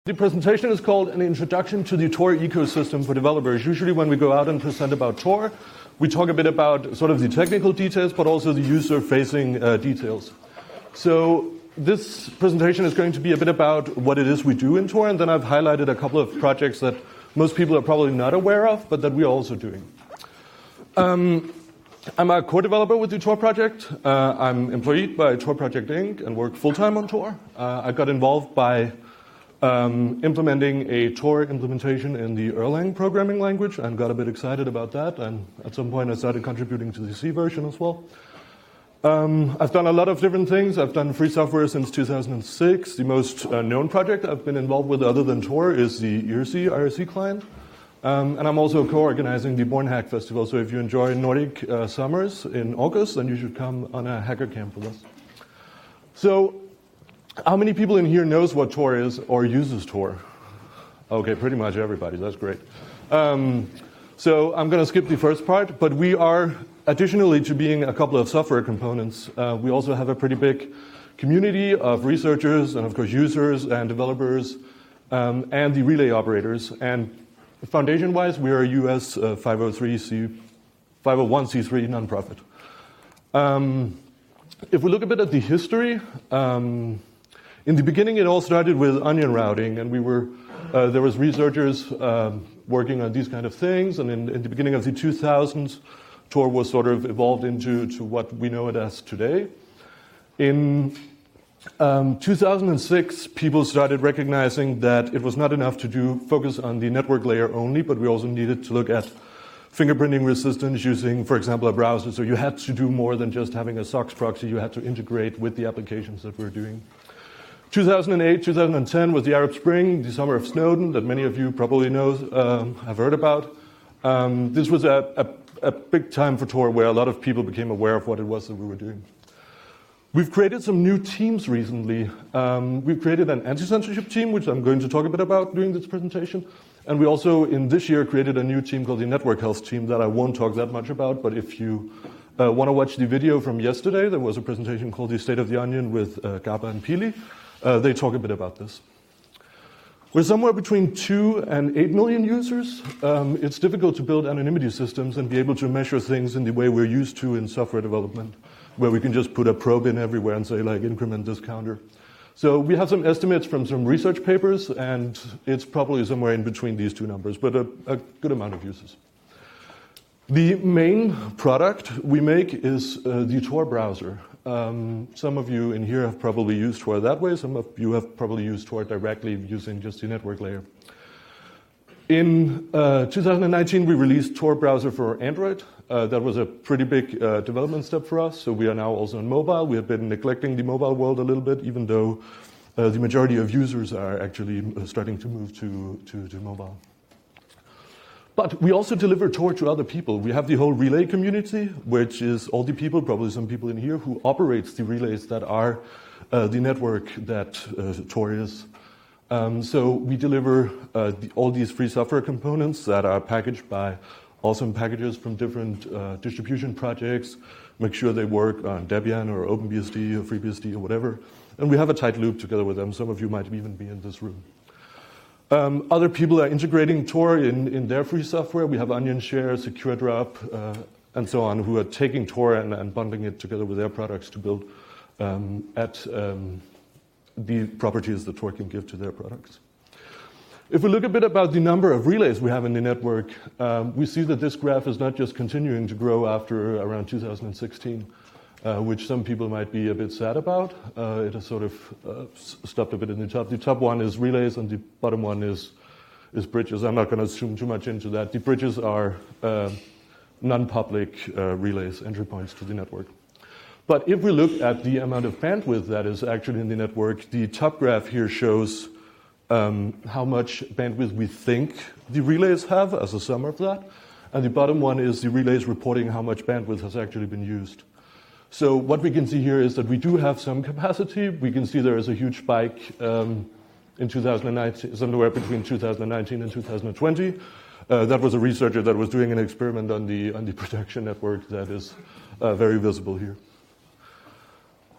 The presentation is called An Introduction to the Tor Ecosystem for Developers. Usually when we go out and present about Tor, we talk a bit about sort of the technical details, but also the user-facing details. So this presentation is going to be a bit about what it is we do in Tor, and then I've highlighted a couple of projects that most people are probably not aware of, but that we are also doing. I'm a core developer with the Tor project. I'm employed by Tor Project Inc. and work full-time on Tor. I got involved by implementing a Tor implementation in the Erlang programming language and got a bit excited about that. And at some point I started contributing to the C version as well. I've done a lot of different things. I've done free software since 2006. The most known project I've been involved with other than Tor is the IRC client. And I'm also co-organizing the Born Hack Festival. So if you enjoy Nordic summers in August, then you should come on a hacker camp with us. So how many people in here knows what Tor is or uses Tor? Okay, pretty much everybody. That's great. So I'm going to skip the first part, but we are, additionally to being a couple of software components, we also have a pretty big community of researchers and, of course, users and developers and the relay operators. And foundation-wise, we are a US 501c3 nonprofit. If we look a bit at the history, in the beginning, it all started with onion routing, and there was researchers working on these kind of things. And in the beginning of the 2000s, Tor was sort of evolved into what we know it as today. In 2006, people started recognizing that it was not enough to focus on the network layer only, but we also needed to look at fingerprinting resistance using, for example, a browser. So you had to do more than just having a SOCKS proxy. You had to integrate with the applications that we're doing. 2008, 2010 was the Arab Spring, the summer of Snowden, that many of you probably know, have heard about. This was a big time for Tor where a lot of people became aware of what it was that we were doing. We've created some new teams recently. We've created an anti-censorship team, which I'm going to talk a bit about during this presentation. And we also, in this year, created a new team called the Network Health team that I won't talk that much about, but if you want to watch the video from yesterday, there was a presentation called The State of the Onion with Gaba and Pili. They talk a bit about this. We're somewhere between 2 and 8 million users. It's difficult to build anonymity systems and be able to measure things in the way we're used to in software development, where we can just put a probe in everywhere and say, like, increment this counter. So we have some estimates from some research papers, and it's probably somewhere in between these two numbers, but a good amount of users. The main product we make is the Tor browser. Some of you in here have probably used Tor that way. Some of you have probably used Tor directly using just the network layer. In 2019, we released Tor browser for Android. That was a pretty big development step for us. So we are now also on mobile. We have been neglecting the mobile world a little bit, even though the majority of users are actually starting to move to mobile. But we also deliver Tor to other people. We have the whole relay community, which is all the people, probably some people in here, who operates the relays that are the network that Tor is. So we deliver all these free software components that are packaged by awesome packages from different distribution projects, make sure they work on Debian or OpenBSD or FreeBSD or whatever. And we have a tight loop together with them. Some of you might even be in this room. Other people are integrating Tor in their free software. We have OnionShare, SecureDrop, and so on, who are taking Tor and bundling it together with their products to build at the properties that Tor can give to their products. If we look a bit about the number of relays we have in the network, we see that this graph is not just continuing to grow after around 2016, which some people might be a bit sad about. It has sort of stopped a bit in the top. The top one is relays, and the bottom one is bridges. I'm not going to zoom too much into that. The bridges are non-public relays, entry points to the network. But if we look at the amount of bandwidth that is actually in the network, the top graph here shows how much bandwidth we think the relays have as a sum of that. And the bottom one is the relays reporting how much bandwidth has actually been used. So what we can see here is that we do have some capacity. We can see there is a huge spike in 2019, somewhere between 2019 and 2020. That was a researcher that was doing an experiment on the production network that is very visible here.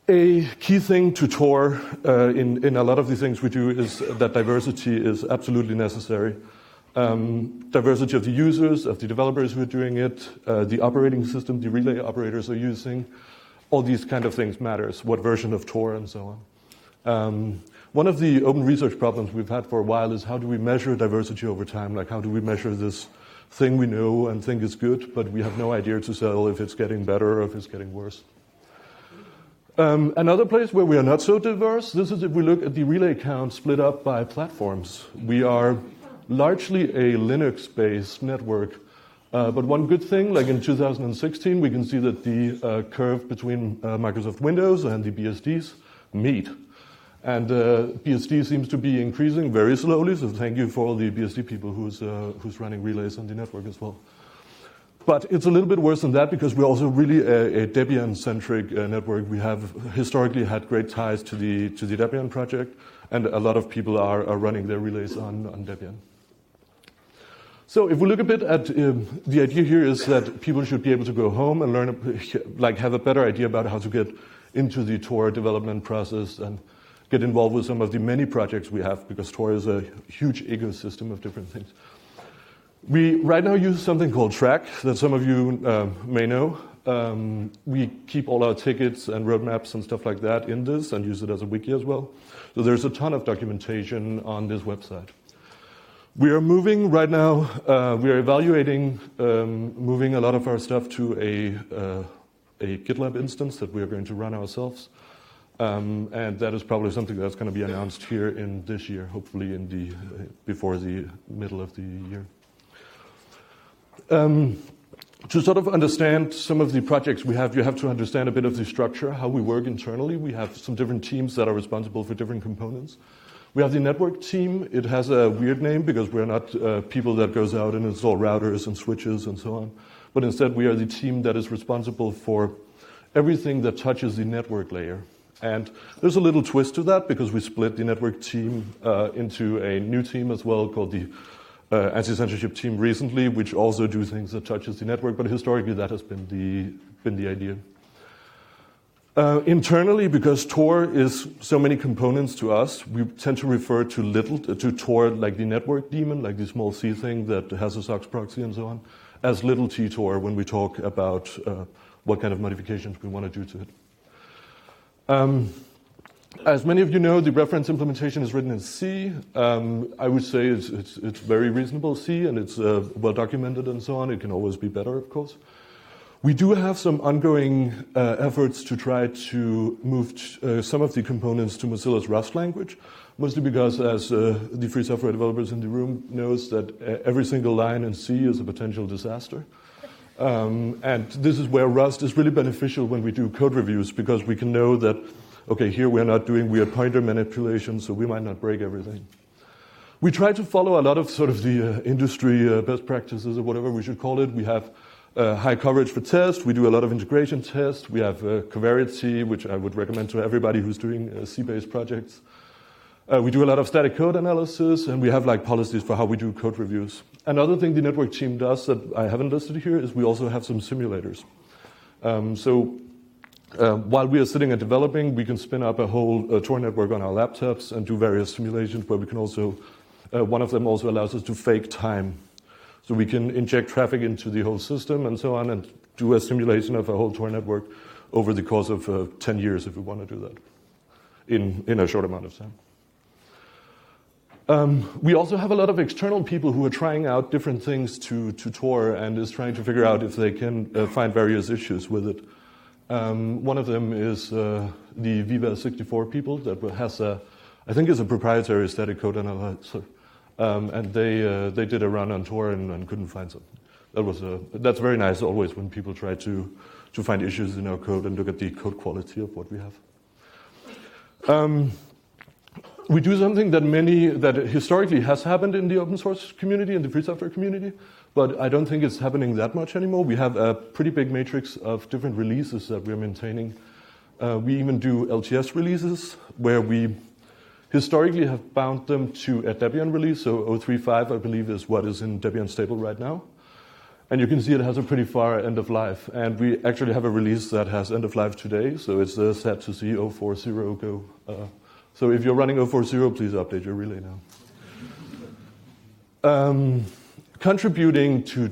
A key thing to Tor in a lot of the things we do is that diversity is absolutely necessary. Diversity of the users, of the developers who are doing it, the operating system the relay operators are using, all these kind of things matters, what version of Tor and so on. One of the open research problems we've had for a while is how do we measure diversity over time? Like how do we measure this thing we know and think is good, but we have no idea to tell if it's getting better or if it's getting worse. Another place where we are not so diverse, this is if we look at the relay count split up by platforms. We are largely a Linux-based network. But one good thing, like in 2016, we can see that the curve between Microsoft Windows and the BSDs meet. And BSD seems to be increasing very slowly, so thank you for all the BSD people who's running relays on the network as well. But it's a little bit worse than that because we're also really a Debian-centric network. We have historically had great ties to the Debian project, and a lot of people are running their relays on Debian. So if we look a bit at the idea here is that people should be able to go home and learn, like have a better idea about how to get into the Tor development process and get involved with some of the many projects we have because Tor is a huge ecosystem of different things. We right now use something called Track that some of you may know. We keep all our tickets and roadmaps and stuff like that in this and use it as a wiki as well. So there's a ton of documentation on this website. We are moving right now, we are evaluating moving a lot of our stuff to a GitLab instance that we are going to run ourselves. And that is probably something that's going to be announced here in this year, hopefully before the middle of the year. To sort of understand some of the projects we have, you have to understand a bit of the structure, how we work internally. We have some different teams that are responsible for different components. We have the network team. It has a weird name because we're not people that goes out and install routers and switches and so on. But instead, we are the team that is responsible for everything that touches the network layer. And there's a little twist to that because we split the network team into a new team as well called the anti-censorship team recently, which also do things that touches the network, but historically that has been the idea. Internally, because Tor is so many components to us, we tend to refer to Tor like the network daemon, like the small c thing that has a SOX proxy and so on, as little t Tor when we talk about what kind of modifications we want to do to it. As many of you know, the reference implementation is written in C. I would say it's very reasonable C, and it's well documented and so on. It can always be better, of course. We do have some ongoing efforts to try to move some of the components to Mozilla's Rust language, mostly because, as the free software developers in the room knows, that every single line in C is a potential disaster. And this is where Rust is really beneficial when we do code reviews, because we can know that okay, here we're not doing weird pointer manipulation, so we might not break everything. We try to follow a lot of sort of the industry best practices or whatever we should call it. We have high coverage for tests. We do a lot of integration tests. We have covariate C, which I would recommend to everybody who's doing C-based projects. We do a lot of static code analysis, and we have like policies for how we do code reviews. Another thing the network team does that I haven't listed here is we also have some simulators. While we are sitting and developing, we can spin up a whole Tor network on our laptops and do various simulations where we can also, one of them also allows us to fake time. So we can inject traffic into the whole system and so on and do a simulation of a whole Tor network over the course of 10 years if we want to do that in a short amount of time. We also have a lot of external people who are trying out different things to Tor and is trying to figure out if they can find various issues with it. One of them is the Viva64 people that has I think is a proprietary static code analyzer, and they did a run on Tor and couldn't find something. That's very nice always when people try to find issues in our code and look at the code quality of what we have. We do something that historically has happened in the open source community and the free software community, but I don't think it's happening that much anymore. We have a pretty big matrix of different releases that we're maintaining. We even do LTS releases where we historically have bound them to a Debian release. So 0.3.5, I believe, is what is in Debian stable right now. And you can see it has a pretty far end of life. And we actually have a release that has end of life today, so it's set to see 040 go. So if you're running 040, please update your relay now. Contributing to